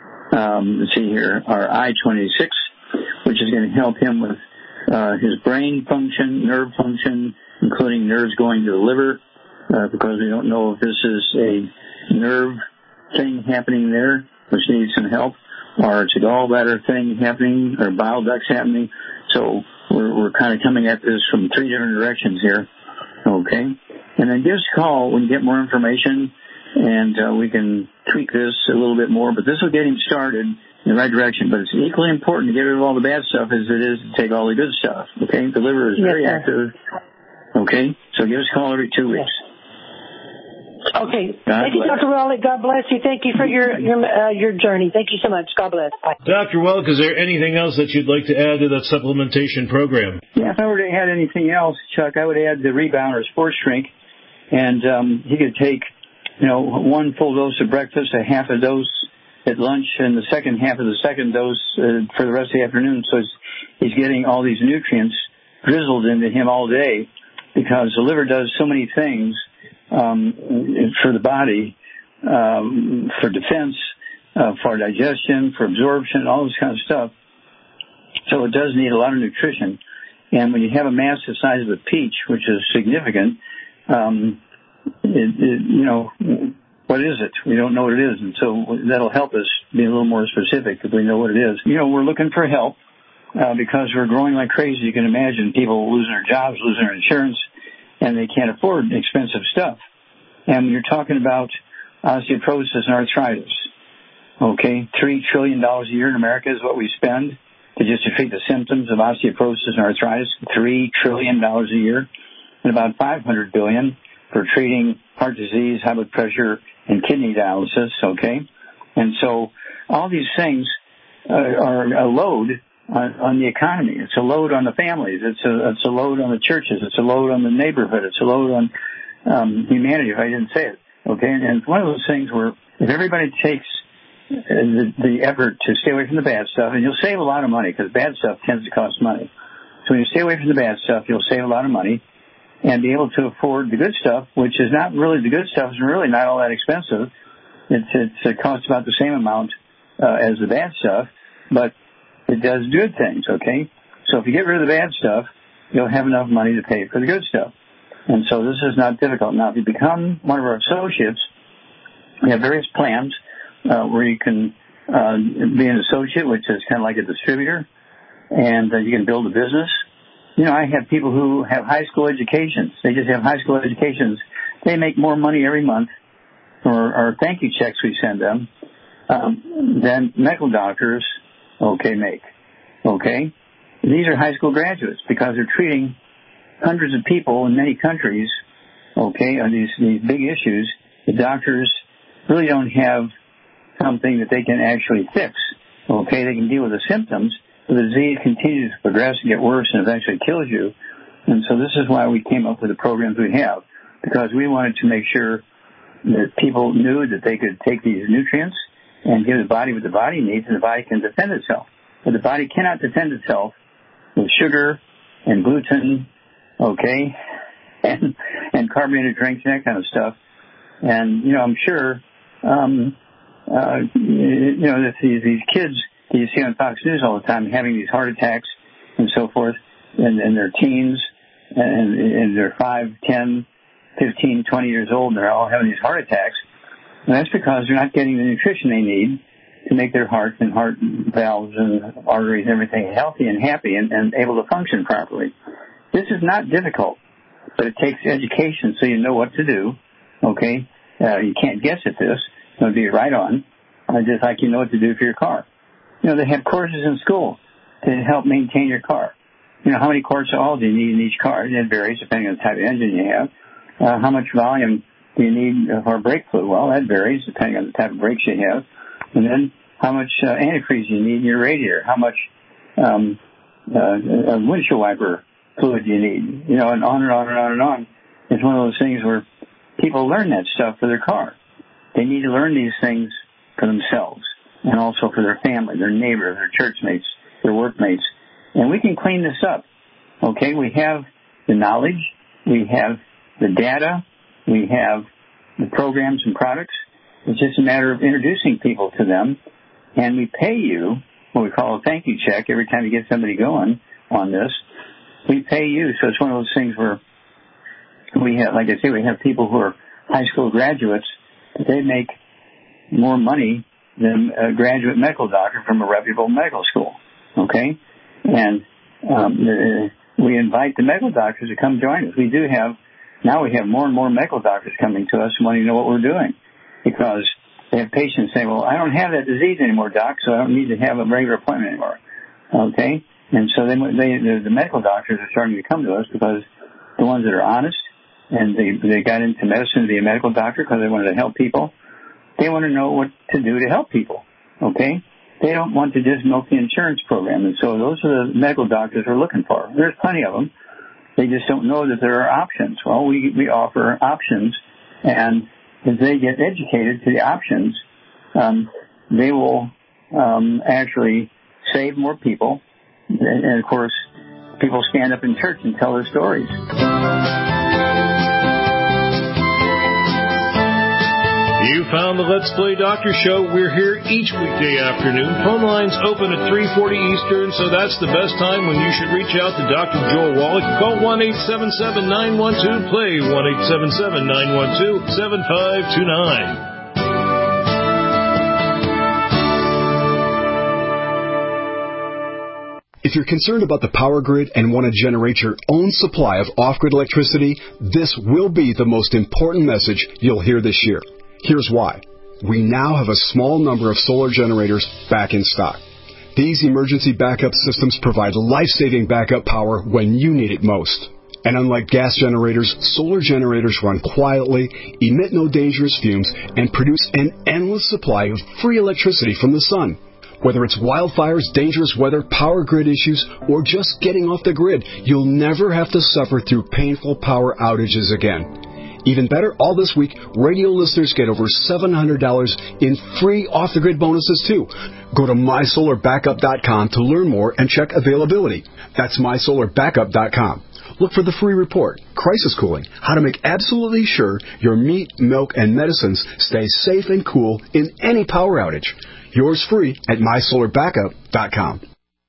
D: um, let's see here, our I twenty-six, which is going to help him with uh, his brain function, nerve function, including nerves going to the liver, uh, because we don't know if this is a nerve thing happening there, which needs some help, or it's a gallbladder thing happening, or bile ducts happening. So we're, we're kind of coming at this from three different directions here. Okay? And then give us a call when you get more information, and uh, we can tweak this a little bit more. But this will get him started in the right direction. But it's equally important to get rid of all the bad stuff as it is to take all the good stuff. Okay? The liver is very yes, active. Okay? So give us a call every two weeks.
U: Okay. God Thank bless. you, Doctor Wallach. God bless you. Thank you for your your uh, your journey. Thank you so much. God bless. Bye.
E: Doctor Wallach, is there anything else that you'd like to add to that supplementation program?
D: Yeah, if I were to add anything else, Chuck, I would add the Rebound or Sports Drink. And um, he could take, you know, one full dose at breakfast, a half a dose at lunch, and the second half of the second dose uh, for the rest of the afternoon. So he's, he's getting all these nutrients drizzled into him all day because the liver does so many things um, for the body, um, for defense, uh, for digestion, for absorption, all this kind of stuff. So it does need a lot of nutrition. And when you have a mass the size of a peach, which is significant, um, it, it, you know, what is it? We don't know what it is. And so that'll help us be a little more specific if we know what it is. You know, we're looking for help uh, because we're growing like crazy. You can imagine people losing their jobs, losing their insurance, and they can't afford expensive stuff. And when you're talking about osteoporosis and arthritis, okay, three trillion dollars a year in America is what we spend to just to treat the symptoms of osteoporosis and arthritis, three trillion dollars a year, and about five hundred billion dollars for treating heart disease, high blood pressure, and kidney dialysis, okay? And so all these things uh, are a load on, on the economy. It's a load on the families. It's a, it's a load on the churches. It's a load on the neighborhood. It's a load on um, humanity, if I didn't say it, okay? And, and it's one of those things where if everybody takes the, the effort to stay away from the bad stuff, and you'll save a lot of money because bad stuff tends to cost money. So when you stay away from the bad stuff, you'll save a lot of money and be able to afford the good stuff, which is not really the good stuff. It's really not all that expensive. It's, it's, it costs about the same amount uh, as the bad stuff, but it does good things, okay? So if you get rid of the bad stuff, you'll have enough money to pay for the good stuff. And so this is not difficult. Now, if you become one of our associates, we have various plans uh, where you can uh, be an associate, which is kind of like a distributor, and uh, you can build a business. You know, I have people who have high school educations. They just have high school educations. They make more money every month for our thank you checks we send them um, than medical doctors, okay, make. Okay? These are high school graduates because they're treating hundreds of people in many countries, okay, on these, these big issues. The doctors really don't have something that they can actually fix. Okay? They can deal with the symptoms. The disease continues to progress and get worse and eventually kills you. And so this is why we came up with the programs we have, because we wanted to make sure that people knew that they could take these nutrients and give the body what the body needs, and the body can defend itself. But the body cannot defend itself with sugar and gluten, okay, and, and carbonated drinks and that kind of stuff. And, you know, I'm sure, um, uh, you know, that these, these kids that you see on Fox News all the time having these heart attacks and so forth, and, and they're teens, and, and they're five, ten, fifteen, twenty years old, and they're all having these heart attacks. And that's because they're not getting the nutrition they need to make their heart and heart valves and arteries and everything healthy and happy and, and able to function properly. This is not difficult, but it takes education so you know what to do, okay? Uh, you can't guess at this. It'll be right on, uh, just like you know what to do for your car. You know, they have courses in school to help maintain your car. You know, how many quarts of oil do you need in each car? It varies depending on the type of engine you have. Uh, how much volume do you need for brake fluid? Well, that varies depending on the type of brakes you have. And then how much uh, antifreeze you need in your radiator? How much um, uh, windshield wiper fluid do you need? You know, and on and on and on and on. It's one of those things where people learn that stuff for their car. They need to learn these things for themselves and also for their family, their neighbor, their church mates, their workmates. And we can clean this up. Okay, we have the knowledge, we have the data, we have the programs and products. It's just a matter of introducing people to them, and we pay you what we call a thank you check every time you get somebody going on this. We pay you, so it's one of those things where we have, like I say, we have people who are high school graduates. They make more money than a graduate medical doctor from a reputable medical school, okay? And um, we invite the medical doctors to come join us. We do have, now we have more and more medical doctors coming to us wanting to know what we're doing, because they have patients saying, well, I don't have that disease anymore, doc, so I don't need to have a regular appointment anymore, okay? And so they, they, the medical doctors are starting to come to us because the ones that are honest, and they, they got into medicine to be a medical doctor because they wanted to help people. They want to know what to do to help people, okay? They don't want to just milk the insurance program. And so those are the medical doctors we're looking for. There's plenty of them. They just don't know that there are options. Well, we, we offer options, and as they get educated to the options, um, they will um, actually save more people. And, and, of course, people stand up in church and tell their stories.
E: You found the Let's Play Doctor Show. We're here each weekday afternoon. Phone lines open at three forty Eastern, so that's the best time when you should reach out to Doctor Joel Wallach. Call one eight seven seven, nine one two, play, one eight seven seven, nine one two, seven five two nine.
A: If you're concerned about the power grid and want to generate your own supply of off-grid electricity, this will be the most important message you'll hear this year. Here's why. We now have a small number of solar generators back in stock. These emergency backup systems provide life-saving backup power when you need it most. And unlike gas generators, solar generators run quietly, emit no dangerous fumes, and produce an endless supply of free electricity from the sun. Whether it's wildfires, dangerous weather, power grid issues, or just getting off the grid, you'll never have to suffer through painful power outages again. Even better, all this week, radio listeners get over seven hundred dollars in free off-the-grid bonuses, too. Go to my solar backup dot com to learn more and check availability. That's my solar backup dot com. Look for the free report, Crisis Cooling, how to make absolutely sure your meat, milk, and medicines stay safe and cool in any power outage. Yours free at my solar backup dot com.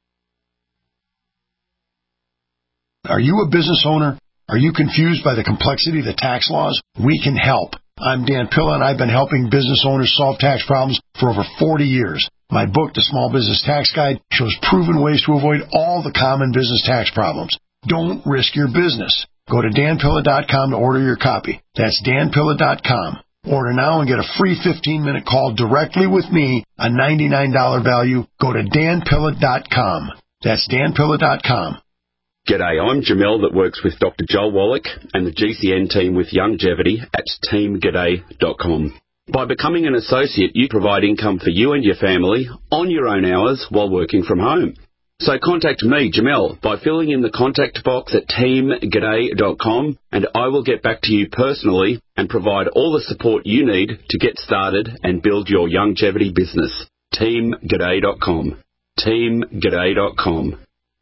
V: Are you a business owner? Are you confused by the complexity of the tax laws? We can help. I'm Dan Pilla, and I've been helping business owners solve tax problems for over forty years. My book, The Small Business Tax Guide, shows proven ways to avoid all the common business tax problems. Don't risk your business. Go to dan pilla dot com to order your copy. That's dan pilla dot com. Order now and get a free fifteen-minute call directly with me, a ninety-nine dollars value. Go to dan pilla dot com. That's dan pilla dot com.
W: G'day, I'm Jamel that works with Doctor Joel Wallach and the G C N team with Longevity at team g'day dot com. By becoming an associate, you provide income for you and your family on your own hours while working from home. So contact me, Jamel, by filling in the contact box at team g'day dot com, and I will get back to you personally and provide all the support you need to get started and build your longevity business. team g'day dot com. team g'day dot com.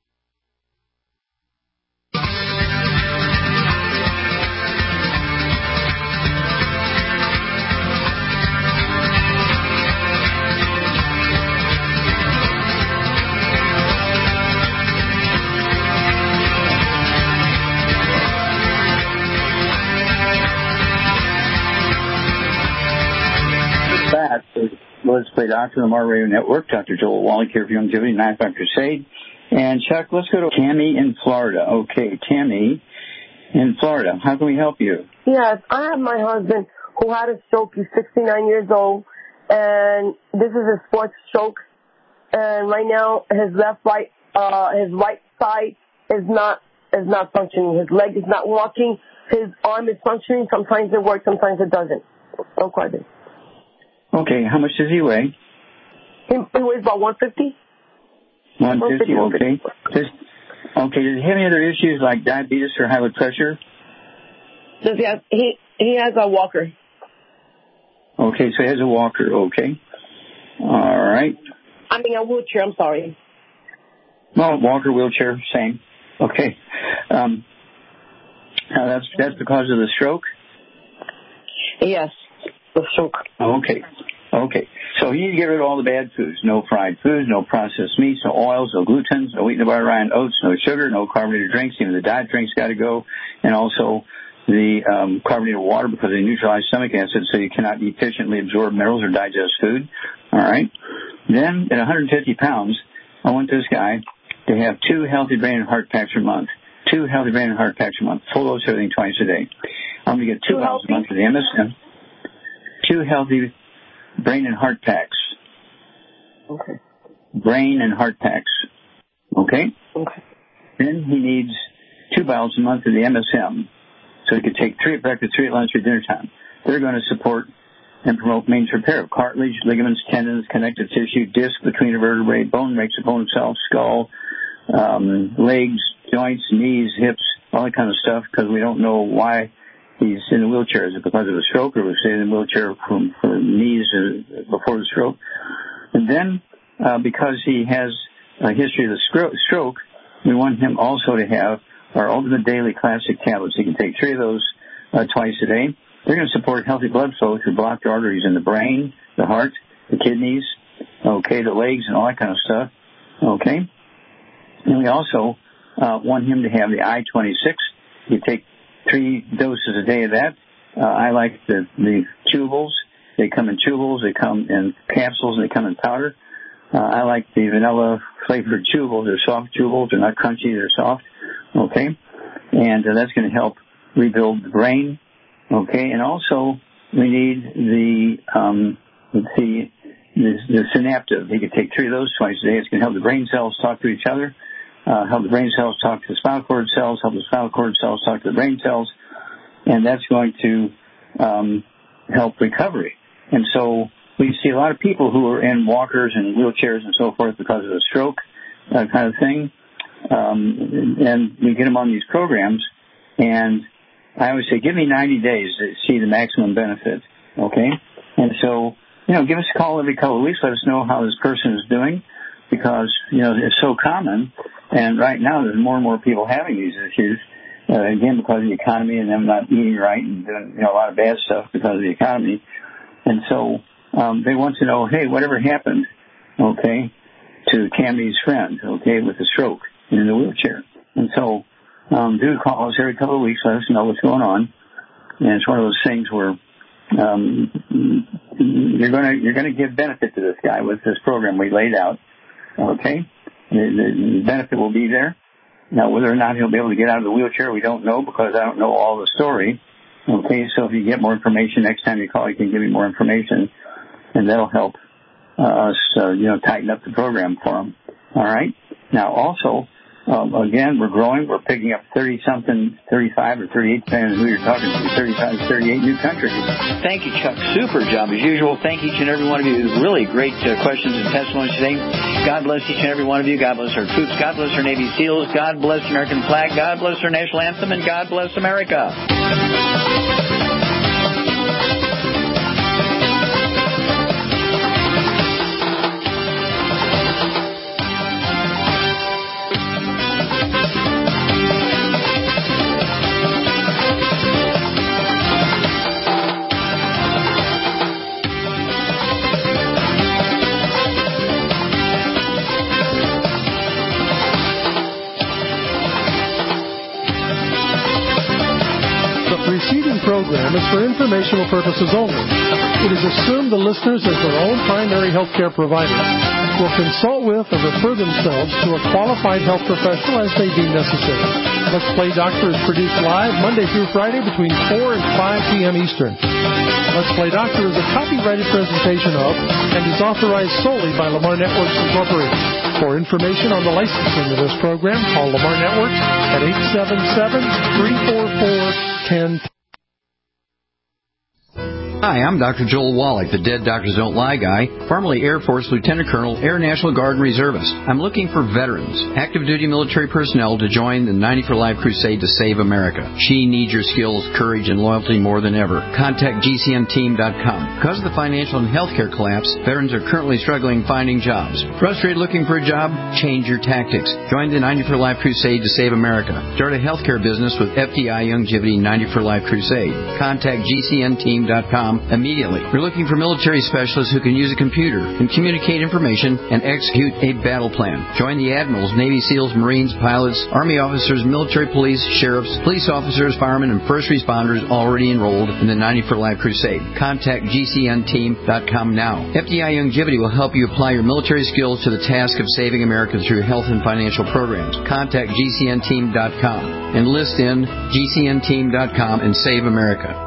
D: Let's Play Doctor on the Mar Radio Network. Doctor Joel Wallach here for Longevity nine five Crusade. And Chuck, let's go to Tammy in Florida. Okay, Tammy in Florida. How can we help you?
X: Yes, I have my husband who had a stroke. He's sixty-nine years old, and this is his fourth stroke. And right now, his left right, uh, his right side is not is not functioning. His leg is not walking. His arm is functioning. Sometimes it works, sometimes it doesn't. Don't quite it.
D: Okay, how much does he weigh?
X: He, he weighs about one fifty.
D: one fifty, okay. Does, okay, does he have any other issues like diabetes or high blood pressure?
X: Does he have, he, he has a walker.
D: Okay, so he has a walker, okay. All right.
X: I mean a wheelchair, I'm sorry.
D: Well, walker, wheelchair, same. Okay. Um, now that's, that's because of the stroke?
X: Yes, the stroke.
D: Okay. Okay. So you need to get rid of all the bad foods. No fried foods, no processed meats, no oils, no glutens, no wheat, no butter, rye, and oats, no sugar, no carbonated drinks. Even the diet drinks got to go. And also the um, carbonated water because they neutralize stomach acid, so you cannot efficiently absorb minerals or digest food. All right. Then at one hundred fifty pounds, I want this guy to have two healthy brain and heart packs a month. Two healthy brain and heart packs a month. Full dose everything twice a day. I'm going to get two bottles a month for the M S M. Two healthy brain and heart packs.
X: Okay.
D: Brain and heart packs. Okay?
X: Okay.
D: Then he needs two bottles a month of the M S M. So he could take three at breakfast, three at lunch, or dinner time. They're going to support and promote maintenance repair of cartilage, ligaments, tendons, connective tissue, disc between the vertebrae, bone makes a bone itself, skull, um, legs, joints, knees, hips, all that kind of stuff, because we don't know why he's in a wheelchair. Is it because of a stroke, or was he in a wheelchair from, from knees uh, before the stroke? And then, uh, because he has a history of the scro- stroke, we want him also to have our Ultimate Daily Classic tablets. He can take three of those uh, twice a day. they're going to support healthy blood flow through blocked arteries in the brain, the heart, the kidneys, okay, the legs, and all that kind of stuff. Okay, and we also uh, want him to have the I twenty-six. You take three doses a day of that. Uh, I like the the chewables. They come in chewables. They come in capsules, and they come in powder. Uh, I like the vanilla flavored chewables. They're soft chewables. They're not crunchy. They're soft. Okay, and uh, that's going to help rebuild the brain. Okay, and also we need the um, the the, the synaptive. You can take three of those twice a day. It's going to help the brain cells talk to each other, uh, help the brain cells talk to the spinal cord cells, help the spinal cord cells talk to the brain cells, and that's going to um, help recovery. And so we see a lot of people who are in walkers and wheelchairs and so forth because of a stroke uh, kind of thing, um, and we get them on these programs, and I always say, give me ninety days to see the maximum benefit, okay? And so, you know, give us a call every couple of weeks. Let us know how this person is doing because, you know, it's so common. And right now there's more and more people having these issues, uh, again, because of the economy and them not eating right and doing, you know, a lot of bad stuff because of the economy. And so um, they want to know, hey, whatever happened, okay, to Tammy's friend, okay, with the stroke and in the wheelchair. And so Um, do call us every couple of weeks. Let us know what's going on. And it's one of those things where um, you're going to you're going to give benefit to this guy with this program we laid out. Okay, the, the benefit will be there. Now, whether or not he'll be able to get out of the wheelchair, we don't know because I don't know all the story. Okay, so if you get more information next time you call, you can give me more information, and that'll help uh, us, uh, you know, tighten up the program for him. All right. Now, also. Um, again, we're growing. We're picking up thirty-something, thirty-five or thirty-eight, depending on who you're talking to, thirty-five, thirty-eight new countries.
C: Thank you, Chuck. Super job, as usual. Thank each and every one of you. Really great uh, questions and testimonies today. God bless each and every one of you. God bless our troops. God bless our Navy SEALs. God bless the American flag. God bless our national anthem. And God bless America.
L: Program is for informational purposes only. It is assumed the listeners, as their own primary health care provider, will consult with or refer themselves to a qualified health professional as they deem necessary. Let's Play Doctor is produced live Monday through Friday between four and five p.m. Eastern. Let's Play Doctor is a copyrighted presentation of and is authorized solely by Lamar Networks Incorporated. For information on the licensing of this program, call Lamar Networks at eight seven seven, three four four, one zero.
F: Hi, I'm Doctor Joel Wallach, the Dead Doctors Don't Lie guy, formerly Air Force Lieutenant Colonel, Air National Guard and Reservist. I'm looking for veterans, active duty military personnel to join the ninety for Life crusade to save America. She needs your skills, courage, and loyalty more than ever. Contact G C N team dot com. Because of the financial and healthcare collapse, veterans are currently struggling finding jobs. Frustrated looking for a job? Change your tactics. Join the ninety for Life crusade to save America. Start a healthcare business with F D I Longevity ninety for Life crusade. Contact G C N team dot com immediately. We're looking for military specialists who can use a computer and communicate information and execute a battle plan. Join the admirals, Navy SEALs, Marines, pilots, Army officers, military police, sheriffs, police officers, firemen, and first responders already enrolled in the ninety for Life crusade. Contact G C N team dot com now. F D I Longevity will help you apply your military skills to the task of saving America through health and financial programs. Contact G C N team dot com. Enlist in G C N team dot com and save America.